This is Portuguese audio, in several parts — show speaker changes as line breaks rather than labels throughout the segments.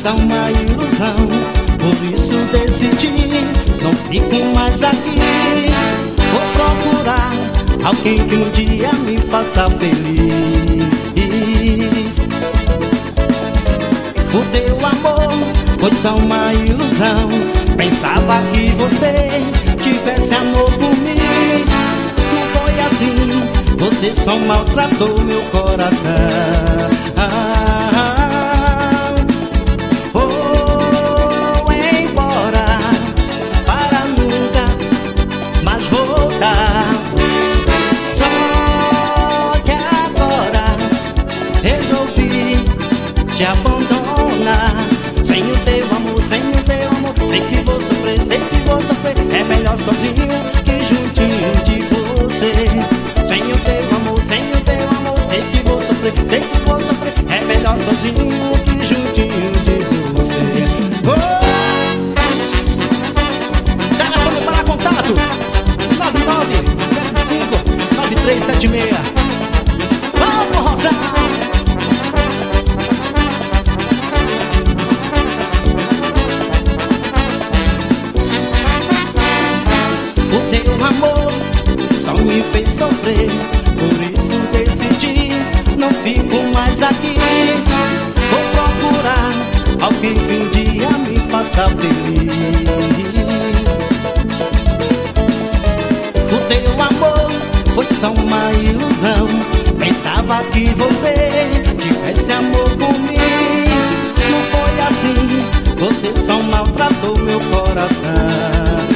só uma ilusão. Por isso decidi, não fico mais aqui. Vou procurar alguém que um dia me faça feliz. O teu amor foi só uma ilusão. Pensava que você tivesse amor por mim. Não foi assim, você só maltratou meu coração. Vou embora para nunca mais voltar. Só que agora resolvi te abandonar. Sem o teu amor, sem o teu amor, sei que vou sofrer, sei que vou sofrer. É melhor sozinho que juntinho de você. Sem o teu amor, sem o teu amor, sei que vou sofrer, sei que vou sofrer. É melhor sozinho que juntinho de você. Telefone para contato 9975-9376. Vamos, Rosa! Amor só me fez sofrer, por isso decidi, não fico mais aqui. Vou procurar alguém que um dia me faça feliz. O teu amor foi só uma ilusão. Pensava que você tivesse amor por mim. Não foi assim, você só maltratou meu coração.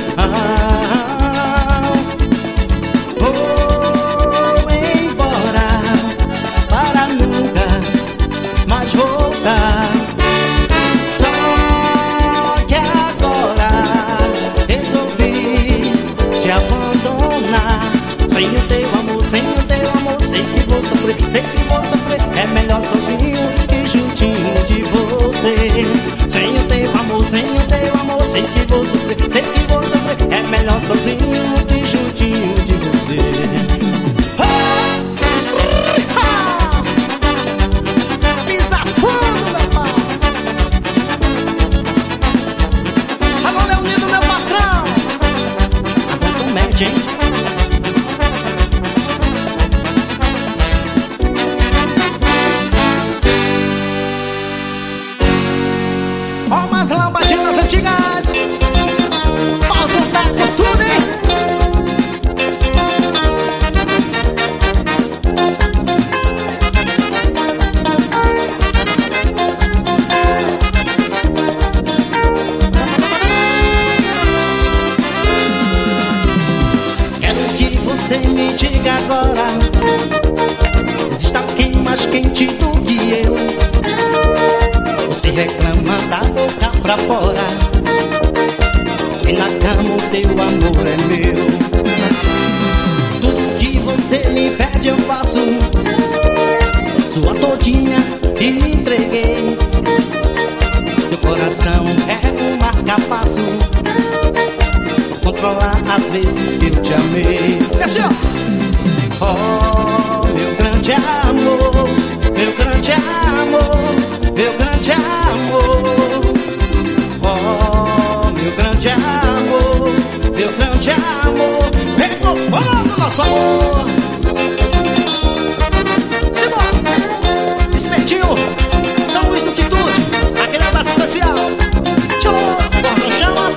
Sei que vou sofrer, é melhor sozinho que juntinho de você. Sem o teu amor, sem o teu amor, sei que vou sofrer, sei que vou sofrer. É melhor sozinho que juntinho de você. Pisa fundo, meu pai. Agora é unido, meu patrão. Agora tu mete, hein? As lambadinas antigas, pausa o taco tudo, hein? Quero que você me diga agora, está quem mais quente do que eu. Você reclama da boca pra fora, e na cama o teu amor é meu. Tudo que você me pede eu faço, sua todinha e me entreguei. Teu coração é um marca-passo, controlar as vezes que eu te amei. Oh, meu grande amor, meu grande amor, meu grande amor. Oh, meu grande amor, meu grande amor. Pegou fogo nosso amor. Simbora, espertinho, São Luís do Quitude, aquele abraço especial. Tchau, porta chama.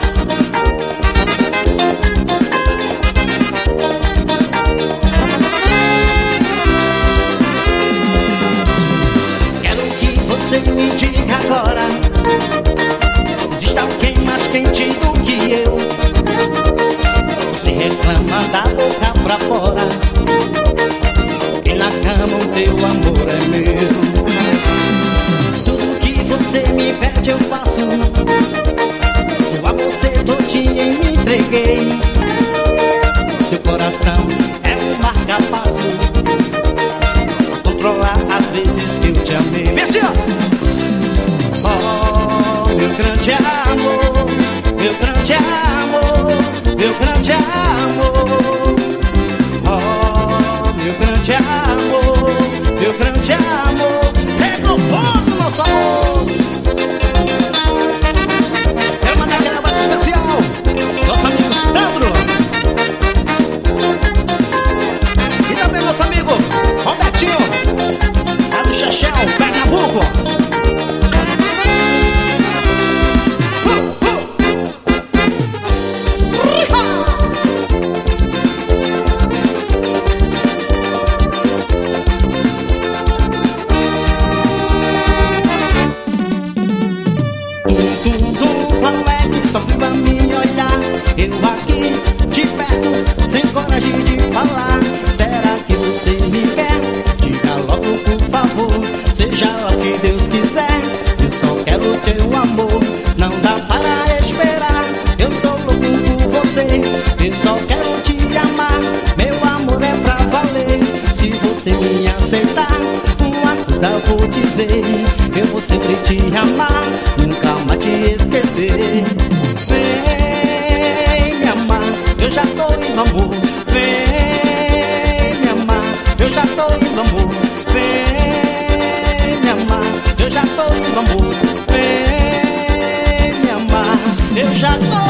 Quero que você me diga agora, está alguém mais quente do que eu. Você reclama da boca pra fora, e na cama o teu amor é meu. Tudo que você me pede eu faço, só a você todinha me entreguei. Teu coração é um marca-passo, controlar as vezes que eu te amei. Vem assim, ó. Oh, meu grande amor, meu grande amor, meu grande amor. Oh, meu grande amor, meu grande amor. Pega o fogo, nosso amor. sofre pra me olhar. Eu aqui de perto, sem coragem de falar. Será que você me quer? Diga logo por favor, seja lá o que Deus quiser. Eu só quero teu amor, não dá para esperar. Eu sou louco por você, eu só quero te amar. Meu amor é pra valer, se você me aceitar. Uma coisa vou dizer, eu vou sempre te amar, nunca mais te esquecer. Vem me amar, eu já tô indo, amor. Vem me amar, eu já tô indo, amor. Vem me amar, eu já tô indo, amor. Vem me amar, eu já tô